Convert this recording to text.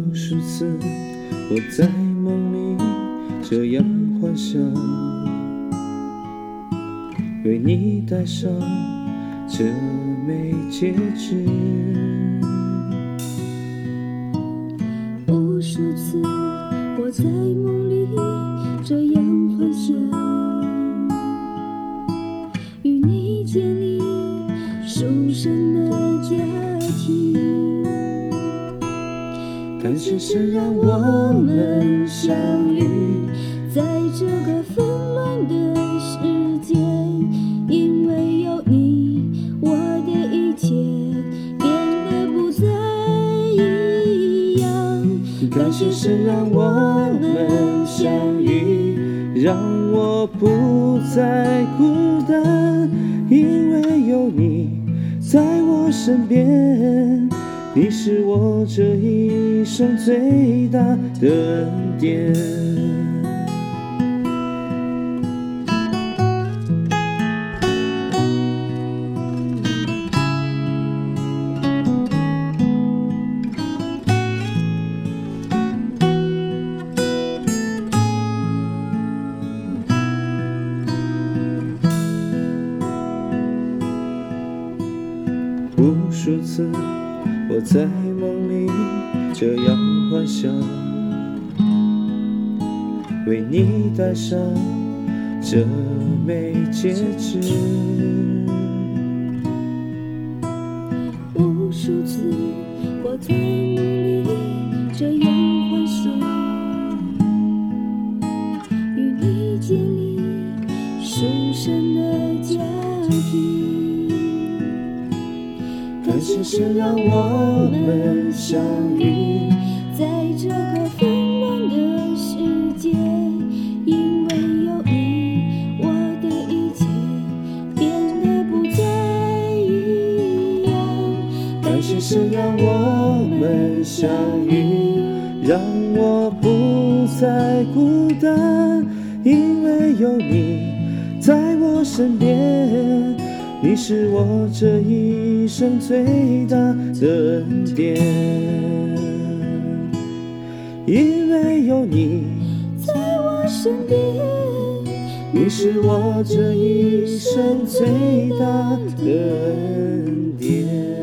无数次我在梦里这样幻想，为你戴上这枚戒指。 无数次我在梦里这样幻想，与你建立殊胜的家庭。 感谢神让我们相遇， 在这个纷乱的世界，因为有你，我的一切变得不再一样。 感谢神让我们相遇，让我不再孤单，因为有你在我身边，你是我这一生最大的恩典。无数次我在梦里这样幻想，为你戴上这枚戒指。 无数次我在梦里这样幻想，与你建立殊胜的家庭。 感谢神让我们相遇， 在这个纷乱的世界，因为有你，我的一切变得不再一样。 感谢神让我们相遇，让我不再孤单，因为有你在我身边，你是我这一生最大的恩典。因为有你在我身边， 你是我这一生最大的恩典。